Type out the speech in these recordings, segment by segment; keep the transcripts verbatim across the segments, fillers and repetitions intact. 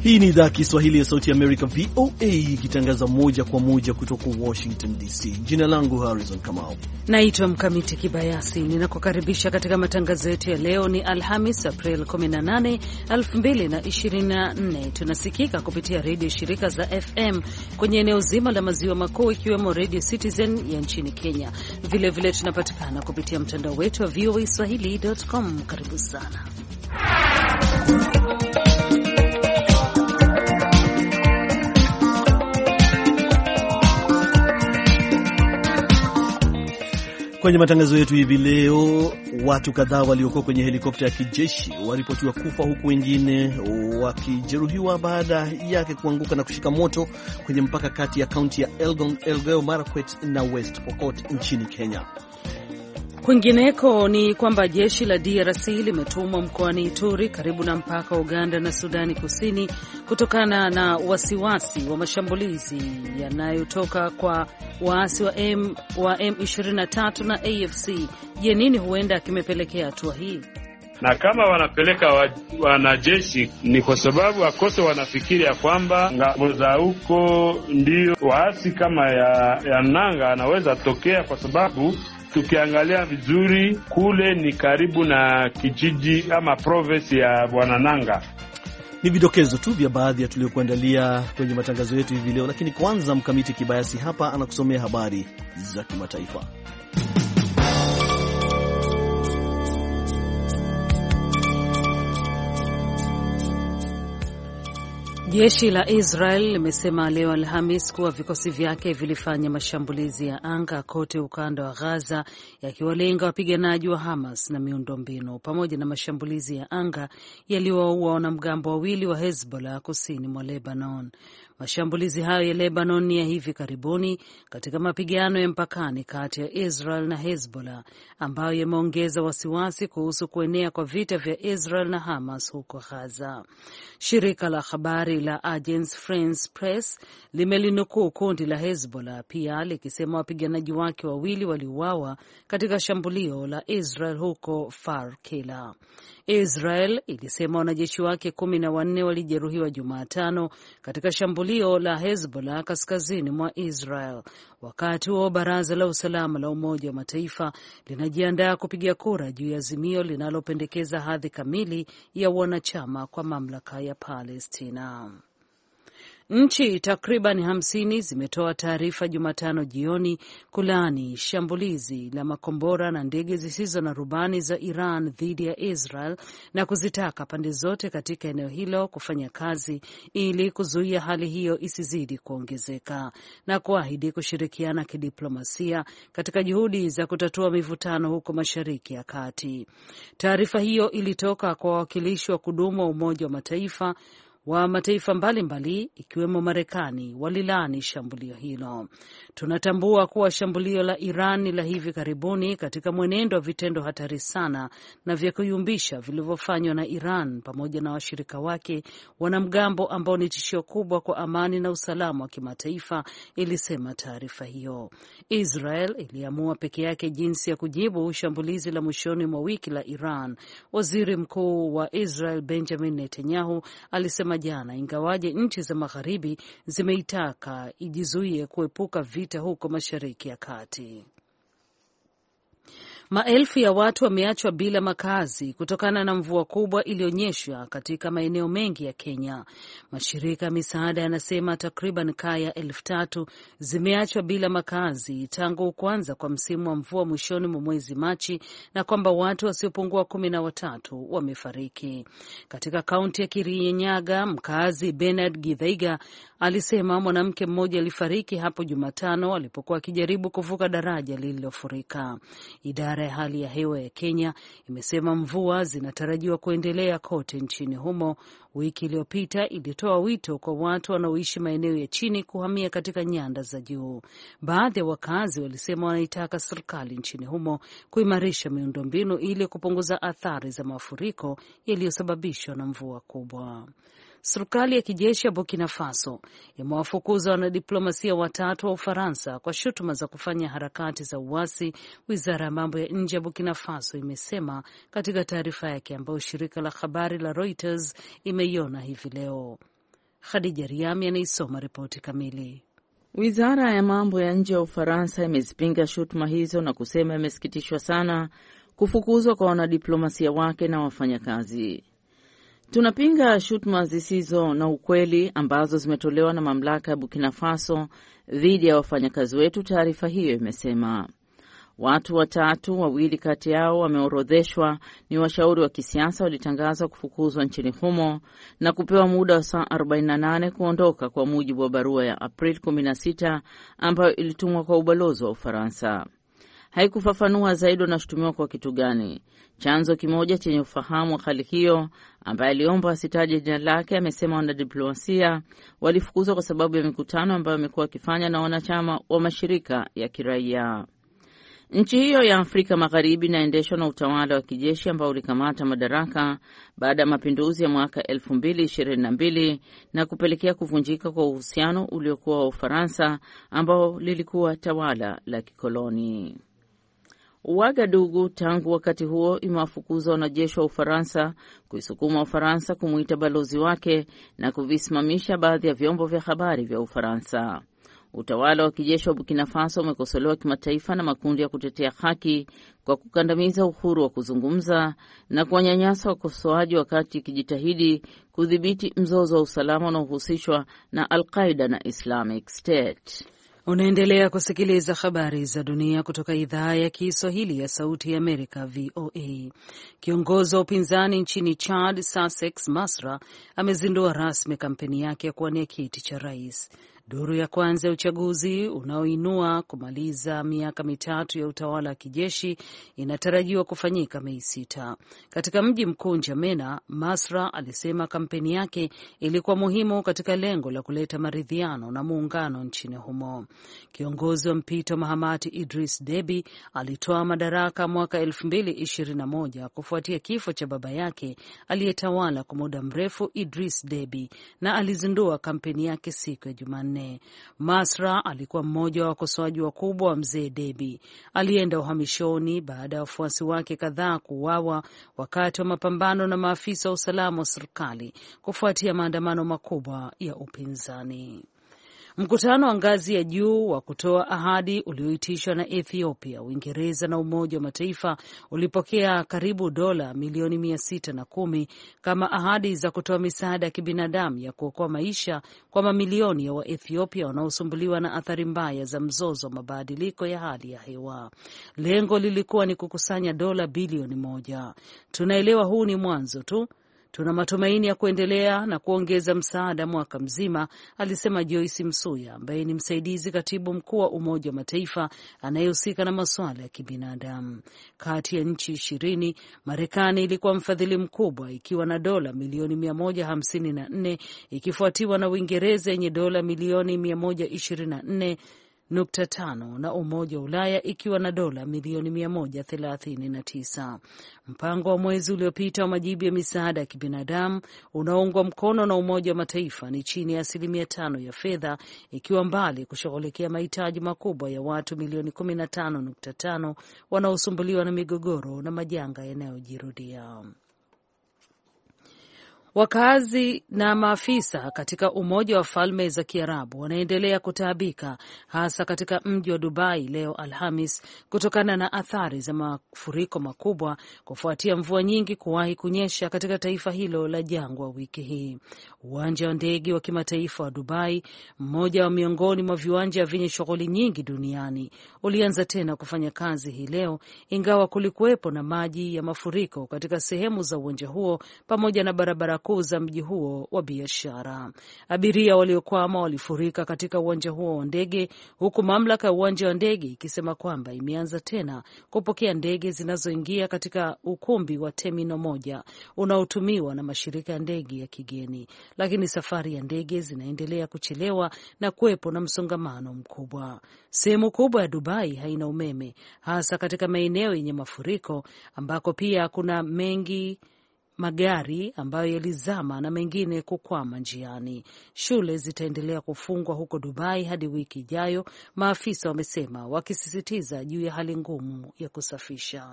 Hii ni idhaa Kiswahili ya Sauti ya Amerika, V O A, ikitangaza moja kwa moja kutoka Washington D C. Jina langu Harrison Kamau. Naitwa Mkamiti Kibayasi. Ninakukaribisha katika matangazo yetu ya leo. Ni Alhamis, April kumi na nane, elfu mbili ishirini na nne. Tunasikika kupitia redio shirika za F M kwenye eneo zima la maziwa makuu, ikiwemo Radio Citizen ya nchini Kenya. Vilevile vile tunapatikana kupitia mtandao wetu wa V O A Swahili dot com. Karibu sana. Kwenye matangazo yetu hivi leo, watu kadhaa waliokuwa kwenye helikopta ya kijeshi waripotiwa kufa huku wengine wakijeruhiwa baada yake kuanguka na kushika moto kwenye mpaka kati ya kaunti ya Elgon, Elgeyo Marakwet na West Pokot nchini Kenya. Kwingineko ni kwamba jeshi la D R C limetumwa mkoani Ituri karibu na mpaka wa Uganda na Sudani Kusini kutokana na wasiwasi wa mashambulizi yanayotoka kwa waasi wa M wa M ishirini na tatu na A F C. Je, nini huenda kimepelekea hatua hii? Na kama wanapeleka wanajeshi ni kwa sababu akose wanafikiri ya kwamba ngabo za huko ndio waasi kama ya, ya nanga anaweza tokea, kwa sababu tukiangalia vizuri kule ni karibu na kijiji ama province ya Bwana Nanga. Ni vidokezo tu vya baadhi ya tuliokuandalia kwenye matangazo yetu hivi leo, lakini kwanza Mkamiti Kibayasi hapa anakusomea habari za kimataifa. Jeshi la Israel limesema leo Alhamis kuwa vikosi vyake vilifanya mashambulizi ya anga kote ukanda wa Gaza, yakiwalenga wapiganaji wa Hamas na miundombinu, pamoja na mashambulizi ya anga yaliyowaua wanamgambo wawili wa Hezbollah kusini mwa Lebanon. Mashambulizi hayo ya Lebanon ni ya hivi karibuni katika mapigano ya mpakani kati ya Israel na Hezbollah, ambayo yameongeza wasiwasi kuhusu kuenea kwa vita vya Israel na Hamas huko Gaza. Shirika la habari la Agence France Presse limelinukuu kundi la Hezbollah pia likisema wapiganaji wake wawili waliuawa katika shambulio la Israel huko Kfar Kila. Israel ilisema wanajeshi wake kumi na wanne walijeruhiwa Jumatano katika shambulio la Hezbollah kaskazini mwa Israel. Wakati huo baraza la usalama la Umoja wa Mataifa linajiandaa kupiga kura juu ya azimio linalopendekeza hadhi kamili ya wanachama kwa mamlaka ya Palestina. Nchi takriban hamsini zimetoa taarifa Jumatano jioni kulaani shambulizi la makombora na ndege zisizo na rubani za Iran dhidi ya Israel na kuzitaka pande zote katika eneo hilo kufanya kazi ili kuzuia hali hiyo isizidi kuongezeka na kuahidi kushirikiana kidiplomasia katika juhudi za kutatua mivutano huko Mashariki ya Kati. Taarifa hiyo ilitoka kwa wawakilishi wa kudumu wa Umoja wa Mataifa wa mataifa mbalimbali ikiwemo Marekani walilaani shambulio hilo. Tunatambua kuwa shambulio la Iran ni la hivi karibuni katika mwenendo wa vitendo hatari sana na vya kuyumbisha vilivyofanywa na Iran pamoja na washirika wake wanamgambo ambao ni tishio kubwa kwa amani na usalama wa kimataifa, ilisema taarifa hiyo. Israel iliamua peke yake jinsi ya kujibu shambulizi la mwishoni mwa wiki la Iran. Waziri Mkuu wa Israel Benjamin Netanyahu alisema jana, ingawaje nchi za magharibi zimeitaka ijizuie kuepuka vita huko Mashariki ya Kati. Maelfu ya watu wameachwa bila makazi kutokana na mvua kubwa iliyonyesha katika maeneo mengi ya Kenya. Mashirika ya misaada yanasema takriban kaya elfu tatu zimeachwa bila makazi tangu kuanza kwa msimu wa mvua mwishoni mwa mwezi Machi, na kwamba watu wasiopungua kumi na watatu wamefariki. Katika kaunti ya Kirinyaga, mkazi Bernard Githaiga alisema mwanamke mmoja alifariki hapo Jumatano alipokuwa akijaribu kuvuka daraja lililofurika. Idara ya hali ya hewa ya Kenya imesema mvua zinatarajiwa kuendelea kote nchini humo. Wiki iliyopita ilitoa wito kwa watu wanaoishi maeneo ya chini kuhamia katika nyanda za juu. Baadhi ya wakazi walisema wanaitaka serikali nchini humo kuimarisha miundombinu ili kupunguza athari za mafuriko yaliyosababishwa na mvua kubwa. Serikali ya kijeshi ya Burkina Faso imewafukuza wanadiplomasia watatu wa Ufaransa kwa shutuma za kufanya harakati za uasi, wizara ya mambo ya nje ya Burkina Faso imesema katika taarifa yake ambayo shirika la habari la Reuters imeiona hivi leo. Khadija Riami anaisoma ripoti kamili. Wizara ya mambo ya nje ya Ufaransa imezipinga shutuma hizo na kusema imesikitishwa sana kufukuzwa kwa wanadiplomasia wake na wafanyakazi. Tunapinga shutuma zisizo na ukweli ambazo zimetolewa na mamlaka ya Burkina Faso dhidi ya wafanyakazi wetu, taarifa hiyo imesema. Watu watatu, wawili kati yao wameorodheshwa ni washauri wa kisiasa, walitangazwa kufukuzwa nchini humo na kupewa muda wa saa arobaini na nane kuondoka, kwa mujibu wa barua ya Aprili kumi na sita ambayo ilitumwa kwa ubalozi wa Ufaransa. Haikufafanua zaidi wanashutumiwa kwa kitu gani. Chanzo kimoja chenye ufahamu wa hali hiyo, ambaye aliomba asitaje jina lake, amesema wanadiplomasia walifukuzwa kwa sababu ya mikutano ambayo wamekuwa wakifanya na wanachama wa mashirika ya kiraia. Nchi hiyo ya Afrika Magharibi inaendeshwa na utawala wa kijeshi ambao ulikamata madaraka baada ya mapinduzi ya mwaka elfu mbili ishirini na mbili na kupelekea kuvunjika kwa uhusiano uliokuwa wa Ufaransa ambao lilikuwa tawala la kikoloni. Uagadugu tangu wakati huo imewafukuza wanajeshi wa Ufaransa, kuisukuma Ufaransa kumuita balozi wake na kuvisimamisha baadhi ya vyombo vya habari vya Ufaransa. Utawala wa kijeshi wa Burkina Faso umekosolewa kimataifa na makundi ya kutetea haki kwa kukandamiza uhuru wa kuzungumza na kuwanyanyasa wakosoaji, wakati ikijitahidi kudhibiti mzozo wa usalama unaohusishwa na Al-Qaeda na Islamic State. Unaendelea kusikiliza habari za dunia kutoka idhaa ya Kiswahili ya Sauti ya Amerika, V O A. Kiongozi wa upinzani nchini Chad, Sussex Masra, amezindua rasmi kampeni yake ya kuwania kiti cha rais. Duru ya kwanza ya uchaguzi unaoinua kumaliza miaka mitatu ya utawala wa kijeshi inatarajiwa kufanyika Mei sita. Katika mji mkuu N'Djamena, Masra alisema kampeni yake ilikuwa muhimu katika lengo la kuleta maridhiano na muungano nchini humo. Kiongozi wa mpito Mahamati Idris Deby alitoa madaraka mwaka elfu mbili ishirini na moja kufuatia kifo cha baba yake aliyetawala kwa muda mrefu, Idris Deby, na alizindua kampeni yake siku ya Jumanne. Masra alikuwa mmoja wa wakosoaji wakubwa wa mzee Deby. Alienda uhamishoni baada ya wafuasi wake kadhaa kuuawa wakati wa mapambano na maafisa wa usalama wa serikali kufuatia maandamano makubwa ya upinzani. Mkutano wa ngazi ya juu wa kutoa ahadi ulioitishwa na Ethiopia, Uingereza na Umoja wa Mataifa ulipokea karibu dola milioni mia sita na kumi kama ahadi za kutoa misaada ya kibinadamu ya kuokoa maisha kwa mamilioni ya Waethiopia wanaosumbuliwa na athari mbaya za mzozo wa mabadiliko ya hali ya hewa. Lengo lilikuwa ni kukusanya dola bilioni moja. Tunaelewa huu ni mwanzo tu. Tuna matumaini ya kuendelea na kuongeza msaada mwaka mzima, alisema Joyce Msuya, ambaye ni msaidizi katibu mkuu wa Umoja wa Mataifa anayehusika na masuala ya kibinadamu. Kati ya nchi ishirini, Marekani ilikuwa mfadhili mkubwa ikiwa na dola milioni mia moja hamsini na nne, ikifuatiwa na Uingereza yenye dola milioni mia moja ishirini na nne nukta tano na Umoja wa Ulaya ikiwa na dola milioni mia moja thelathini na tisa. Mpango wa mwezi uliopita wa majibu ya misaada ya kibinadamu unaoungwa mkono na Umoja wa Mataifa ni chini ya asilimia tano ya fedha, ikiwa mbali kushughulikia mahitaji makubwa ya watu milioni kumi na tano nukta tano wanaosumbuliwa na migogoro na majanga yanayojirudia. Wakazi na maafisa katika Umoja wa Falme za Kiarabu wanaendelea kutaabika, hasa katika mji wa Dubai leo Alhamis, kutokana na athari za mafuriko makubwa kufuatia mvua nyingi kuwahi kunyesha katika taifa hilo la jangwa wiki hii. Uwanja wa ndege wa kimataifa wa Dubai, mmoja wa miongoni mwa viwanja vyenye shughuli nyingi duniani, ulianza tena kufanya kazi hii leo, ingawa kulikuwepo na maji ya mafuriko katika sehemu za uwanja huo pamoja na barabara kuu za mji huo wa biashara. Abiria waliokwama walifurika katika uwanja huo wa ndege, huku mamlaka ya uwanja wa ndege ikisema kwamba imeanza tena kupokea ndege zinazoingia katika ukumbi wa Terminal moja unaotumiwa na mashirika ya ndege ya kigeni, lakini safari ya ndege zinaendelea kuchelewa na kuwepo na msongamano mkubwa. Sehemu kubwa ya Dubai haina umeme, hasa katika maeneo yenye mafuriko ambako pia kuna mengi magari ambayo yalizama na mengine kukwama njiani. Shule zitaendelea kufungwa huko Dubai hadi wiki ijayo, maafisa wamesema, wakisisitiza juu ya hali ngumu ya kusafisha.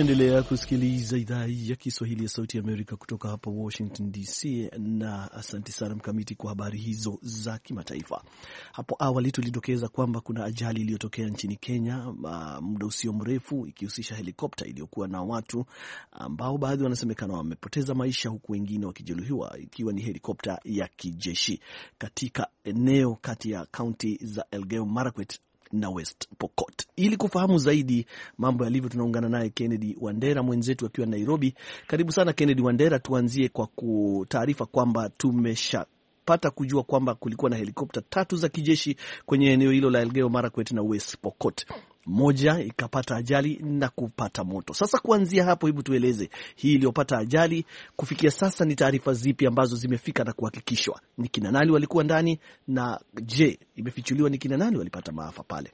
Unaendelea kusikiliza idhaa ya Kiswahili ya Sauti ya Amerika kutoka hapa Washington D C, na asante sana Mkamiti kwa habari hizo za kimataifa. Hapo awali tulidokeza kwamba kuna ajali iliyotokea nchini Kenya muda usio mrefu, ikihusisha helikopta iliyokuwa na watu ambao baadhi wanasemekana wamepoteza maisha huku wengine wakijeruhiwa, ikiwa ni helikopta ya kijeshi katika eneo kati ya kaunti za Elgeyo Marakwet na West Pokot. Ili kufahamu zaidi mambo yalivyo, tunaungana naye Kennedy Wandera mwenzetu akiwa Nairobi. Karibu sana Kennedy Wandera, tuanzie kwa kutaarifa kwamba tumeshapata kujua kwamba kulikuwa na helikopta tatu za kijeshi kwenye eneo hilo la Elgeyo Marakwet na West Pokot. Moja ikapata ajali na kupata moto. Sasa kuanzia hapo, hebu tueleze hii iliyopata ajali kufikia sasa ni taarifa zipi ambazo zimefika na kuhakikishwa? Ni kina nani walikuwa ndani, na je, imefichuliwa ni kina nani walipata maafa pale?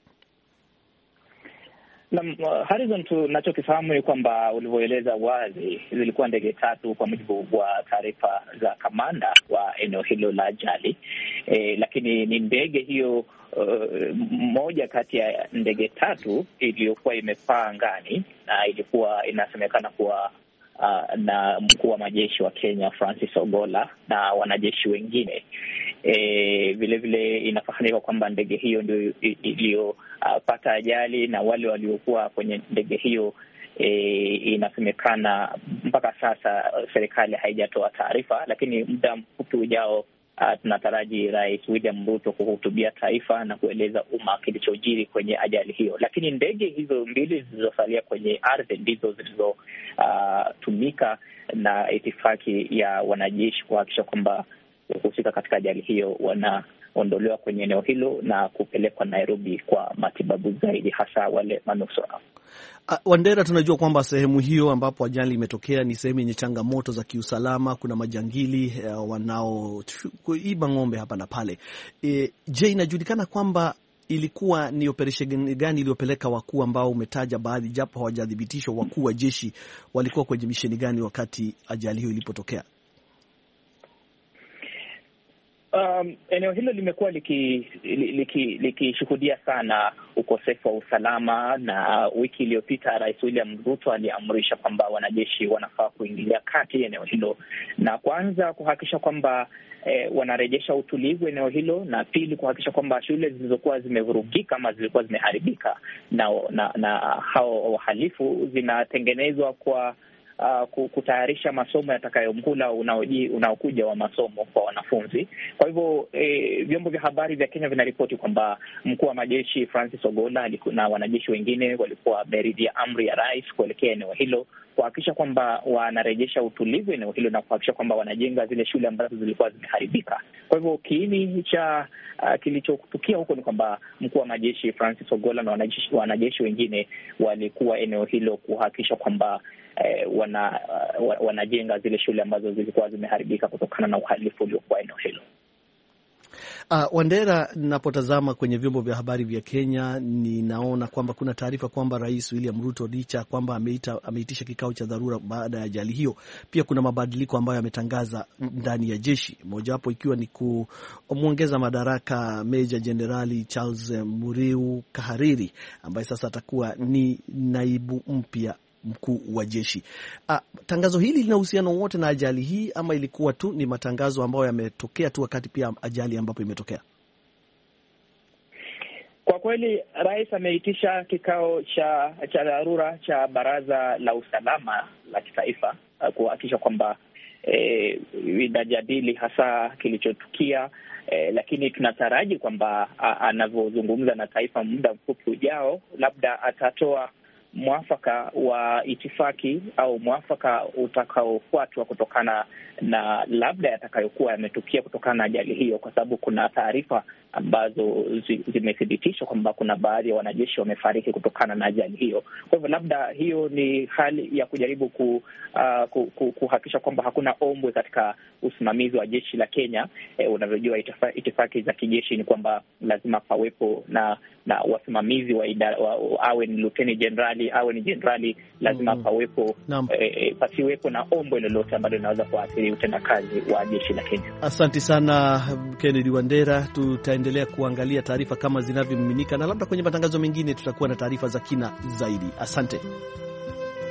Na Harrison, tunachokifahamu ni kwamba ulivyoeleza wazi, zilikuwa ndege tatu kwa mujibu wa taarifa za kamanda wa eneo hilo la ajali. E, lakini ni ndege hiyo uh, moja kati ya ndege tatu iliyokuwa imepaa angani, na ilikuwa inasemekana kuwa uh, na mkuu wa majeshi wa Kenya Francis Ogola na wanajeshi wengine. E, vile vile inafahamika kwamba ndege hiyo ndio iliyopata uh, ajali, na wale waliokuwa kwenye ndege hiyo e, inasemekana mpaka sasa serikali haijatoa taarifa, lakini muda mfupi ujao uh, tunataraji Rais William Ruto kuhutubia taifa na kueleza umma kilichojiri kwenye ajali hiyo. Lakini ndege hizo mbili zilizosalia kwenye ardhi ndizo zilizotumika uh, na itifaki ya wanajeshi kuhakikisha kwamba kuhusika katika ajali hiyo wanaondolewa kwenye eneo hilo na kupelekwa Nairobi kwa matibabu zaidi, hasa wale manusura. Uh, Wandera, tunajua kwamba sehemu hiyo ambapo ajali imetokea ni sehemu yenye changamoto za kiusalama. Kuna majangili uh, wanaoiba ng'ombe hapa na pale. E, je, inajulikana kwamba ilikuwa ni operesheni gani iliyopeleka wakuu ambao umetaja baadhi, japo hawajathibitishwa, wakuu wa jeshi walikuwa kwenye misheni gani wakati ajali hiyo ilipotokea? Um, eneo hilo limekuwa likishuhudia liki, liki sana ukosefu wa usalama, na wiki iliyopita Rais William Ruto aliamrisha kwamba wanajeshi wanafaa kuingilia kati eneo hilo na kwanza kuhakikisha kwamba eh, wanarejesha utulivu eneo hilo, na pili kuhakikisha kwamba shule zilizokuwa zimevurugika ama zilikuwa zimeharibika na, na, na hao wahalifu zinatengenezwa kwa Uh, kutayarisha masomo yatakayomhula unaokuja wa masomo kwa wanafunzi. Kwa hivyo eh, vyombo vya habari vya Kenya vinaripoti kwamba mkuu wa majeshi Francis Ogola na wanajeshi wengine walikuwa wameridhia amri ya rais kuelekea eneo hilo kuhakikisha kwamba wanarejesha utulivu eneo hilo na kuhakikisha kwamba wanajenga zile shule ambazo zilikuwa zimeharibika. Kwa hivyo kiini cha uh, kilichotukia huko ni kwamba mkuu wa majeshi Francis Ogola na wanajeshi, wanajeshi wengine walikuwa eneo hilo kuhakikisha kwamba eh, wana, uh, wanajenga zile shule ambazo zilikuwa zimeharibika kutokana na uhalifu uliokuwa eneo hilo. Uh, Wandera, napotazama kwenye vyombo vya habari vya Kenya ninaona kwamba kuna taarifa kwamba Rais William Ruto licha kwamba ameita ameitisha kikao cha dharura baada ya ajali hiyo, pia kuna mabadiliko ambayo ametangaza ndani ya jeshi, mojawapo ikiwa ni kumwongeza madaraka Meja Jenerali Charles Muriu Kahariri ambaye sasa atakuwa ni naibu mpya mkuu wa jeshi. Ah, tangazo hili lina uhusiano wote na ajali hii ama ilikuwa tu ni matangazo ambayo yametokea tu wakati pia ajali ambapo imetokea? Kwa kweli rais ameitisha kikao cha cha dharura cha baraza la usalama la kitaifa kuhakikisha kwamba eh, inajadili hasa kilichotukia, eh, lakini tunataraji kwamba anavyozungumza na taifa muda mfupi ujao, labda atatoa mwafaka wa itifaki au mwafaka utakaofuatwa kutokana na labda yatakayokuwa yametukia kutokana na ajali hiyo, kwa sababu kuna taarifa ambazo zimethibitishwa kwamba kuna baadhi ya wanajeshi wamefariki kutokana na ajali hiyo. Kwa hivyo labda hiyo ni hali ya kujaribu ku, uh, ku, ku, kuhakikisha kwamba hakuna ombwe katika usimamizi wa jeshi la Kenya. E, unavyojua itifaki za kijeshi ni kwamba lazima pawepo na na wasimamizi wa idara, wa, awe ni luteni jenerali awe ni jenerali, lazima mm. pawepo e, pasiwepo na ombwe lolote ambalo linaweza kuathiri utendakazi wa jeshi la Kenya. Asante sana Kennedy Wandera, tutaendelea kuangalia taarifa kama zinavyomiminika na labda kwenye matangazo mengine tutakuwa na taarifa za kina zaidi. Asante.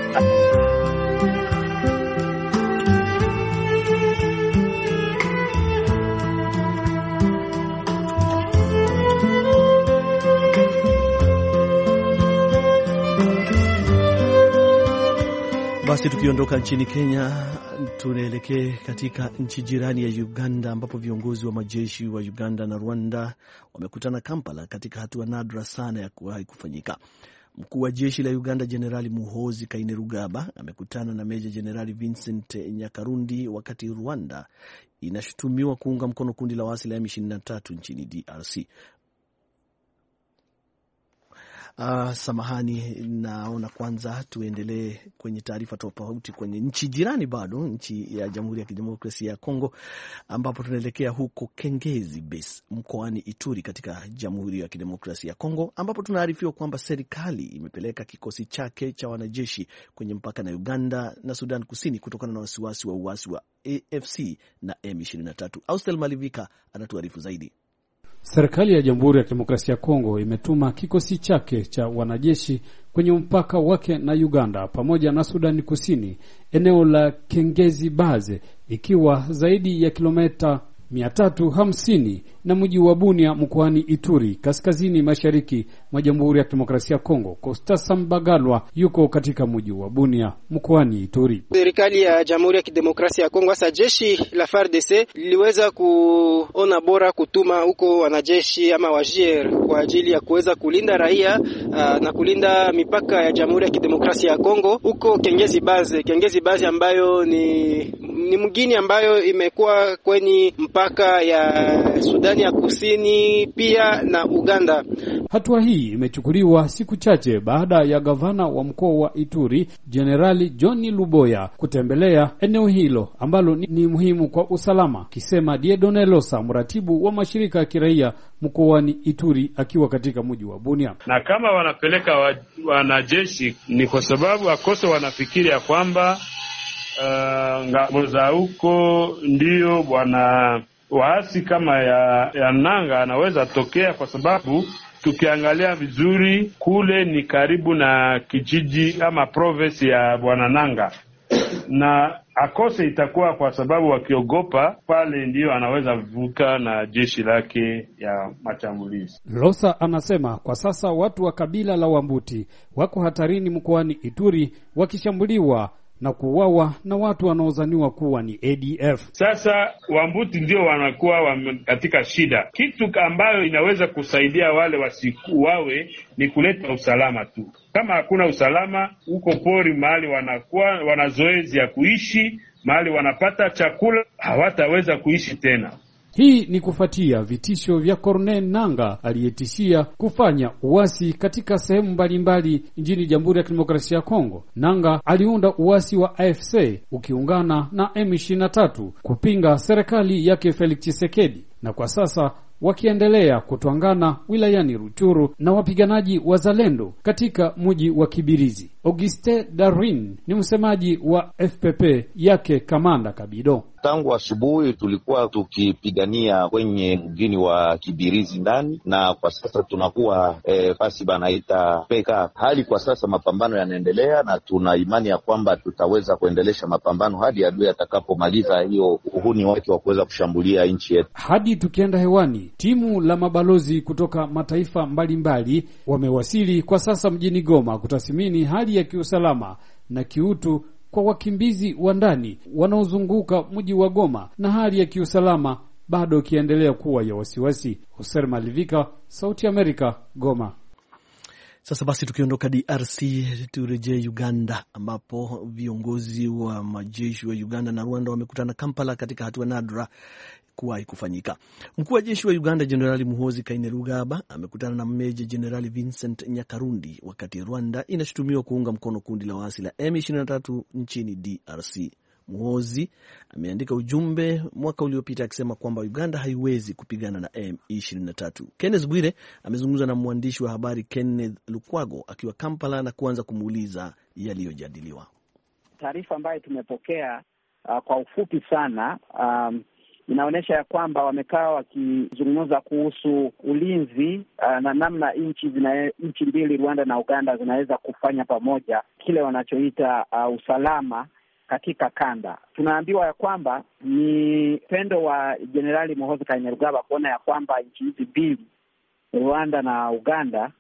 Basi tukiondoka nchini Kenya, tunaelekea katika nchi jirani ya Uganda ambapo viongozi wa majeshi wa Uganda na Rwanda wamekutana Kampala katika hatua nadra sana ya kuwahi kufanyika. Mkuu wa jeshi la Uganda Jenerali Muhoozi Kainerugaba amekutana na Meja Jenerali Vincent Nyakarundi wakati Rwanda inashutumiwa kuunga mkono kundi la waasi la M ishirini na tatu nchini D R C. Uh, samahani, naona kwanza tuendelee kwenye taarifa tofauti kwenye nchi jirani, bado nchi ya Jamhuri ya Kidemokrasia ya Kongo, ambapo tunaelekea huko Kengezi Base mkoani Ituri katika Jamhuri ya Kidemokrasia ya Kongo, ambapo tunaarifiwa kwamba serikali imepeleka kikosi chake cha wanajeshi kwenye mpaka na Uganda na Sudan Kusini kutokana na wasiwasi wa uasi wa A F C na M ishirini na tatu. Austel Malivika anatuarifu zaidi. Serikali ya Jamhuri ya Kidemokrasia ya Kongo imetuma kikosi chake cha wanajeshi kwenye mpaka wake na Uganda pamoja na Sudan Kusini, eneo la Kengezi Baze, ikiwa zaidi ya kilomita mia tatu hamsini na mji wa Bunia mkoani Ituri, kaskazini mashariki mwa Jamhuri ya Kidemokrasia ya Kongo. Kostasa Mbagalwa yuko katika mji wa Bunia mkoani Ituri. Serikali ya Jamhuri ya Kidemokrasia ya Kongo, hasa jeshi la F A R D C, liliweza kuona bora kutuma huko wanajeshi ama wajier kwa ajili ya kuweza kulinda raia uh, na kulinda mipaka ya Jamhuri ya Kidemokrasia ya Kongo huko Kengezi Baze. Kengezi Baze ambayo ni ni mgini ambayo imekuwa kwenye mpaka ya Sudani ya Kusini pia na Uganda. Hatua hii imechukuliwa siku chache baada ya gavana wa mkoa wa Ituri Generali Johnny Luboya kutembelea eneo hilo ambalo ni, ni muhimu kwa usalama, kisema Diedone Losa, mratibu wa mashirika ya kiraia mkoani Ituri, akiwa katika mji wa Bunia. Na kama wanapeleka wanajeshi ni kwa sababu akoso wanafikiri ya kwamba Uh, ngabo za huko ndio bwana waasi kama ya, ya Nanga anaweza tokea, kwa sababu tukiangalia vizuri kule ni karibu na kijiji ama province ya bwana Nanga, na akose itakuwa kwa sababu wakiogopa pale ndio anaweza vuka na jeshi lake ya machambulizi. Losa anasema kwa sasa watu wa kabila la Wambuti wako hatarini mkoani Ituri wakishambuliwa na kuuawa na watu wanaozaniwa kuwa ni A D F. Sasa Wambuti ndio wanakuwa wa katika shida. Kitu ambayo inaweza kusaidia wale wasikuwawe ni kuleta usalama tu. Kama hakuna usalama huko pori, mahali wanakuwa wanazoezi ya kuishi, mahali wanapata chakula, hawataweza kuishi tena. Hii ni kufuatia vitisho vya Corneille Nanga aliyetishia kufanya uasi katika sehemu mbalimbali nchini Jamhuri ya Kidemokrasia ya Kongo. Nanga aliunda uasi wa A F C ukiungana na M ishirini na tatu kupinga serikali yake Felix Tshisekedi, na kwa sasa wakiendelea kutwangana wilayani Ruchuru na wapiganaji wazalendo katika mji wa Kibirizi. Auguste Darwin ni msemaji wa F P P yake Kamanda Kabido. Tangu asubuhi tulikuwa tukipigania kwenye mgini wa Kibirizi ndani, na kwa sasa tunakuwa e, fasi banaita peka. Hali kwa sasa mapambano yanaendelea, na tuna imani ya kwamba tutaweza kuendelesha mapambano hadi adui atakapomaliza hiyo uhuni wake wa kuweza kushambulia nchi yetu. Hadi tukienda hewani, timu la mabalozi kutoka mataifa mbalimbali wamewasili kwa sasa mjini Goma kutathmini hali ya kiusalama na kiutu kwa wakimbizi wa ndani wanaozunguka mji wa Goma, na hali ya kiusalama bado ikiendelea kuwa ya wasiwasi. Hussein Malivika, Sauti Amerika, Goma. Sasa basi tukiondoka D R C turejee Uganda, ambapo viongozi wa majeshi wa Uganda na Rwanda wamekutana Kampala katika hatua nadra kuwahi kufanyika. Mkuu wa jeshi wa Uganda Jenerali Muhoozi Kainerugaba amekutana na Meja Jenerali Vincent Nyakarundi wakati Rwanda inashutumiwa kuunga mkono kundi la waasi la M ishirini na tatu nchini D R C. Muhoozi ameandika ujumbe mwaka uliopita akisema kwamba Uganda haiwezi kupigana na M ishirini na tatu. Kenneth Bwire amezungumza na mwandishi wa habari Kenneth Lukwago akiwa Kampala na kuanza kumuuliza yaliyojadiliwa. Taarifa ambayo tumepokea uh, kwa ufupi sana um, inaonyesha ya kwamba wamekaa wakizungumza kuhusu ulinzi uh, na namna nchi zina nchi mbili Rwanda na Uganda zinaweza kufanya pamoja kile wanachoita uh, usalama katika kanda. Tunaambiwa ya kwamba ni pendo wa Jenerali Muhoozi Kainerugaba kuona ya kwamba nchi hizi mbili Rwanda na Uganda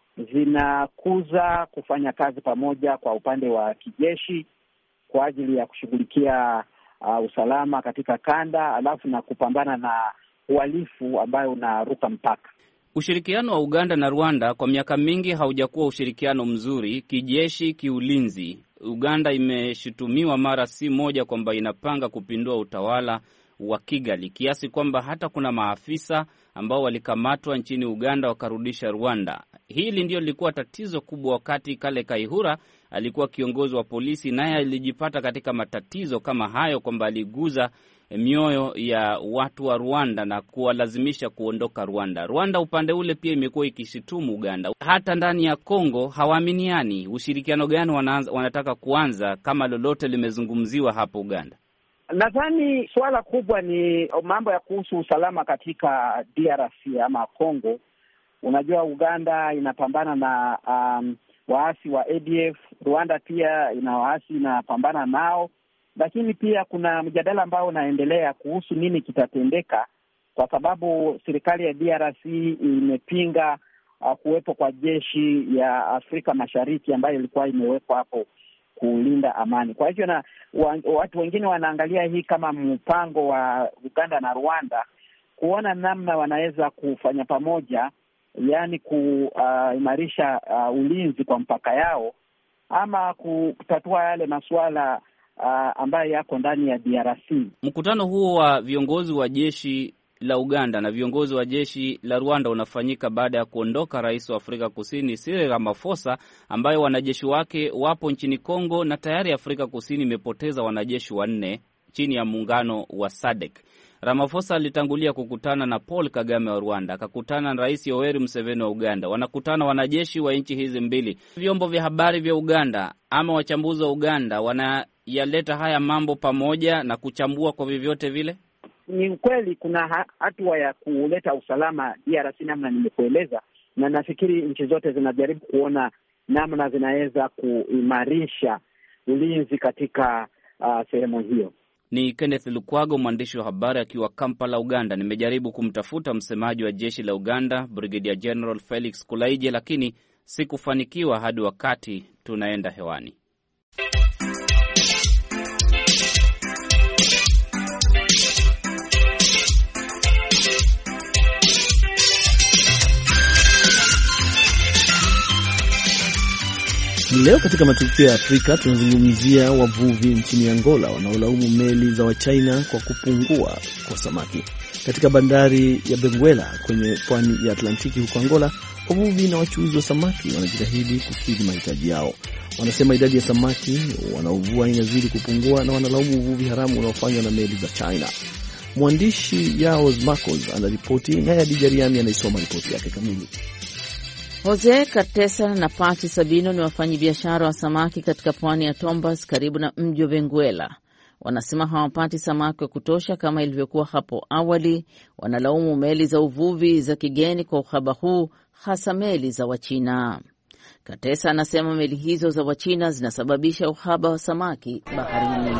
zinakuza kufanya kazi pamoja kwa upande wa kijeshi kwa ajili ya kushughulikia uh, usalama katika kanda, alafu na kupambana na uhalifu ambayo unaruka mpaka. Ushirikiano wa Uganda na Rwanda kwa miaka mingi haujakuwa ushirikiano mzuri kijeshi, kiulinzi. Uganda imeshutumiwa mara si moja kwamba inapanga kupindua utawala wa Kigali, kiasi kwamba hata kuna maafisa ambao walikamatwa nchini Uganda wakarudisha Rwanda. Hili ndio lilikuwa tatizo kubwa wakati Kale Kaihura alikuwa kiongozi wa polisi, naye alijipata katika matatizo kama hayo, kwamba aliguza mioyo ya watu wa Rwanda na kuwalazimisha kuondoka Rwanda. Rwanda upande ule pia imekuwa ikishitumu Uganda. Hata ndani ya Kongo hawaaminiani. Ushirikiano gani wanaanza, wanataka kuanza kama lolote limezungumziwa hapo Uganda? Nadhani suala kubwa ni mambo ya kuhusu usalama katika D R C ama Kongo. Unajua Uganda inapambana na um, waasi wa A D F, Rwanda pia ina waasi inapambana nao, lakini pia kuna mjadala ambao unaendelea kuhusu nini kitatendeka, kwa sababu serikali ya D R C imepinga uh, kuwepo kwa jeshi ya Afrika Mashariki ambayo ilikuwa imewekwa hapo kulinda amani. Kwa hivyo na wa, watu wengine wanaangalia hii kama mpango wa Uganda na Rwanda kuona namna wanaweza kufanya pamoja, yani kuimarisha uh, uh, ulinzi kwa mpaka yao ama kutatua yale masuala uh, ambayo yako ndani ya D R C. Mkutano huo wa viongozi wa jeshi la Uganda na viongozi wa jeshi la Rwanda unafanyika baada ya kuondoka rais wa Afrika Kusini Cyril Ramaphosa, ambaye wanajeshi wake wapo nchini Kongo, na tayari Afrika Kusini imepoteza wanajeshi wanne chini ya muungano wa S A D C. Ramaphosa alitangulia kukutana na Paul Kagame wa Rwanda, akakutana na Rais Yoweri Museveni wa Uganda. Wanakutana wanajeshi wa nchi hizi mbili. Vyombo vya habari vya Uganda ama wachambuzi wa Uganda wanayaleta haya mambo pamoja na kuchambua kwa vyovyote vile. Ni kweli kuna hatua ya kuleta usalama D R C namna nimekueleza, na nafikiri nchi zote zinajaribu kuona namna zinaweza kuimarisha ulinzi katika uh, sehemu hiyo. Ni Kenneth Lukwago, mwandishi wa habari akiwa Kampala, Uganda. Nimejaribu kumtafuta msemaji wa jeshi la Uganda, Brigadier General Felix Kulaije, lakini sikufanikiwa hadi wakati tunaenda hewani. Leo katika matukio ya Afrika tunazungumzia wavuvi nchini Angola wanaolaumu meli za Wachina kwa kupungua kwa samaki. Katika bandari ya Benguela kwenye pwani ya Atlantiki huko Angola, wavuvi na wachuuzi wa samaki wanajitahidi kukidhi mahitaji yao. Wanasema idadi ya samaki wanaovua inazidi kupungua na wanalaumu uvuvi haramu unaofanywa na meli za China. Mwandishi Yao Marcos anaripoti, naye Adija Riami anaisoma ripoti yake kamili. Jose Cartesa na Pati Sabino ni wafanyabiashara wa samaki katika pwani ya Tombas karibu na mji wa Benguela. Wanasema hawapati samaki wa kutosha kama ilivyokuwa hapo awali. Wanalaumu meli za uvuvi za kigeni kwa uhaba huu, hasa meli za Wachina. Cartesa anasema meli hizo za Wachina zinasababisha uhaba wa samaki baharini.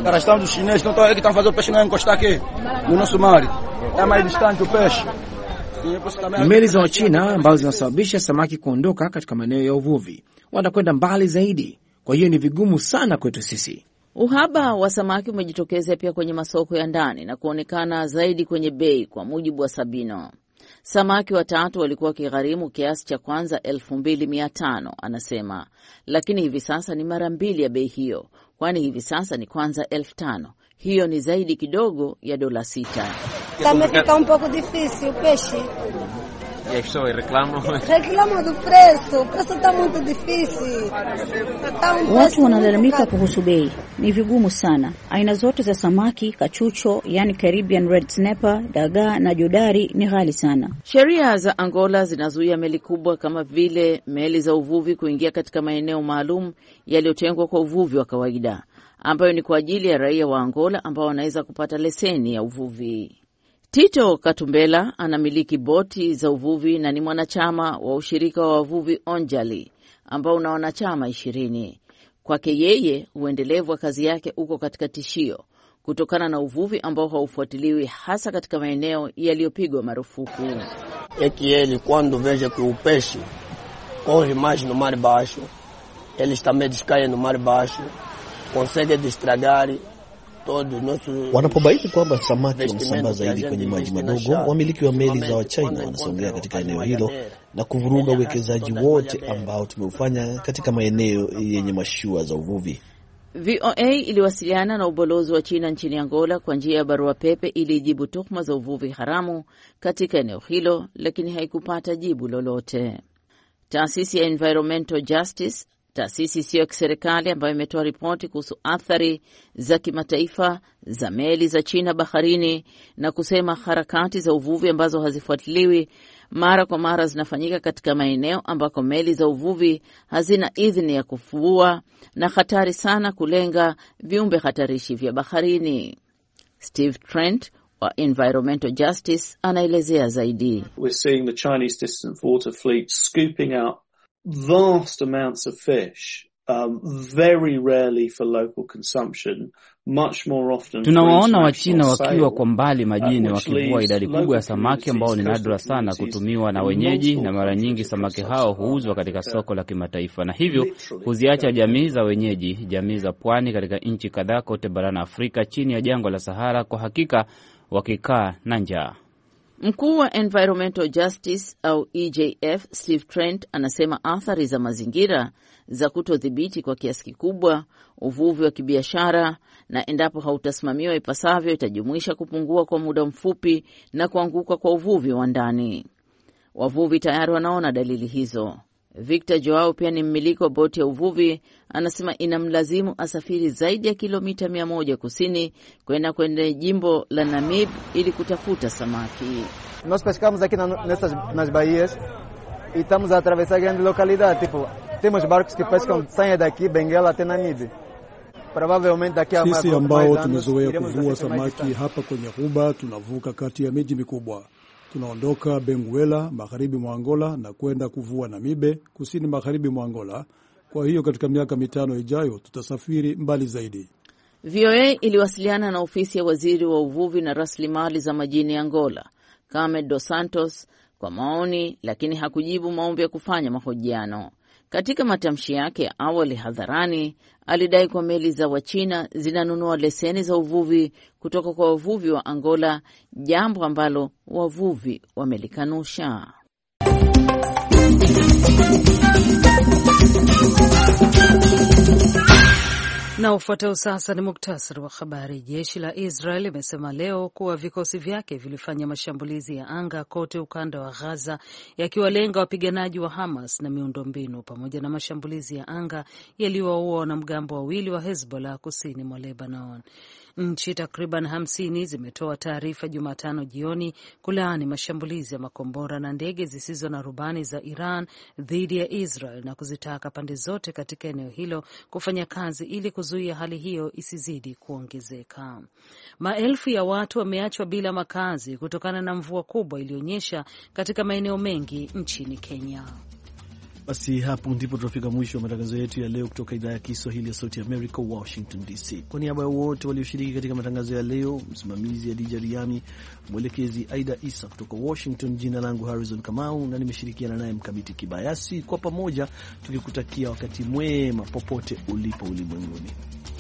Ni meli za Wachina ambazo zinasababisha samaki kuondoka katika maeneo ya uvuvi. Wanakwenda mbali zaidi, kwa hiyo ni vigumu sana kwetu sisi. Uhaba wa samaki umejitokeza pia kwenye masoko ya ndani na kuonekana zaidi kwenye bei. Kwa mujibu wa Sabino, samaki watatu walikuwa kigharimu kiasi cha kwanza elfu mbili mia tano anasema, lakini hivi sasa ni mara mbili ya bei hiyo, kwani hivi sasa ni kwanza elfu tano. Hiyo ni zaidi kidogo ya dola sita. Tamefika un poco difícil o peixe. E aí, só reclamo. Reclamo do preço. O preço tá muito difícil. Watu wanalalamika kuhusu bei. Ni vigumu sana. Aina zote za samaki, kachucho, yani Caribbean red snapper, dagaa na jodari ni ghali sana. Sheria za Angola zinazuia meli kubwa kama vile meli za uvuvi kuingia katika maeneo maalum yaliyotengwa kwa uvuvi wa kawaida, ambayo ni kwa ajili ya raia wa Angola ambao wanaweza kupata leseni ya uvuvi. Tito Katumbela anamiliki boti za uvuvi na ni mwanachama wa ushirika wa wavuvi Onjali ambao una wanachama ishirini. Kwake yeye, uendelevu wa kazi yake uko katika tishio kutokana na uvuvi ambao haufuatiliwi hasa katika maeneo yaliyopigwa marufuku. É que ele, quando veja que o peixe corre mais no mar baixo, eles também descaem no mar baixo, conseguem estragar todos nossos. Wanapobaini kwamba samaki wamesambaa zaidi kwenye maji madogo, wamiliki wa meli za Wachina wanasongea katika eneo hilo na kuvuruga uwekezaji wote ambao tumeufanya katika maeneo yenye mashua za uvuvi. V O A iliwasiliana na ubalozi wa China nchini Angola kwa njia ya barua pepe ili ijibu tuhuma za uvuvi haramu katika eneo hilo, lakini haikupata jibu lolote. Taasisi ya Environmental Justice, taasisi isiyo ya kiserikali ambayo imetoa ripoti kuhusu athari za kimataifa za meli za China baharini na kusema harakati za uvuvi ambazo hazifuatiliwi mara kwa mara zinafanyika katika maeneo ambako meli za uvuvi hazina idhini ya kuvua na hatari sana kulenga viumbe hatarishi vya baharini. Steve Trent wa Environmental Justice anaelezea zaidi. We're seeing the Chinese distant water fleet scooping out vast amounts of fish, um, very rarely for local consumption, much more often. Tunawaona Wachina wakiwa kwa mbali majini wakivua idadi kubwa ya samaki ambao ni nadra sana kutumiwa na wenyeji, na mara nyingi samaki hao huuzwa katika soko la kimataifa na hivyo kuziacha jamii za wenyeji, jamii za pwani katika nchi kadhaa kote barani Afrika chini ya jangwa la Sahara kwa hakika wakikaa na njaa. Mkuu wa Environmental Justice au E J F Steve Trent anasema athari za mazingira za kutodhibiti kwa kiasi kikubwa uvuvi wa kibiashara, na endapo hautasimamiwa ipasavyo itajumuisha kupungua kwa muda mfupi na kuanguka kwa uvuvi wa ndani. Wavuvi tayari wanaona dalili hizo. Victor Joao pia ni mmiliki wa boti ya uvuvi, anasema inamlazimu asafiri zaidi ya kilomita mia moja kusini kwenda kwenye jimbo la Namib ili kutafuta samaki. Nós pescamos aqui na, nessas nas baías e estamos a atravessar grande localidade, tipo temos barcos que pescam saem daqui Benguela até Namib. Provavelmente daqui a sisi ambao tumezoea kuvua samaki hapa kwenye ghuba tunavuka kati ya miji mikubwa. Tunaondoka Benguela magharibi mwa Angola na kwenda kuvua Namibe kusini magharibi mwa Angola. Kwa hiyo katika miaka mitano ijayo tutasafiri mbali zaidi. V O A iliwasiliana na ofisi ya waziri wa uvuvi na rasilimali za majini Angola, Carmen dos Santos, kwa maoni, lakini hakujibu maombi ya kufanya mahojiano. Katika matamshi yake ya awali hadharani, alidai kwa meli za Wachina zinanunua leseni za uvuvi kutoka kwa wavuvi wa Angola, jambo ambalo wavuvi wamelikanusha. Na ufuatao sasa ni muktasari wa habari. Jeshi la Israel limesema leo kuwa vikosi vyake vilifanya mashambulizi ya anga kote ukanda wa Gaza yakiwalenga wapiganaji wa Hamas na miundombinu, pamoja na mashambulizi ya anga yaliyowaua wanamgambo wawili wa Hezbollah kusini mwa Lebanon. Nchi takriban hamsini zimetoa taarifa Jumatano jioni kulaani mashambulizi ya makombora na ndege zisizo na rubani za Iran dhidi ya Israel na kuzitaka pande zote katika eneo hilo kufanya kazi ili kuzuia hali hiyo isizidi kuongezeka. Maelfu ya watu wameachwa bila makazi kutokana na mvua kubwa iliyonyesha katika maeneo mengi nchini Kenya. Basi hapo ndipo tunafika mwisho wa matangazo yetu ya leo kutoka idhaa ya Kiswahili ya Sauti America, Washington D C. Kwa niaba ya wote walioshiriki katika matangazo ya leo, msimamizi Adija Riami, mwelekezi Aida Isa kutoka Washington, jina langu Harrison Kamau na nimeshirikiana naye Mkamiti Kibayasi, kwa pamoja tukikutakia wakati mwema popote ulipo ulimwenguni.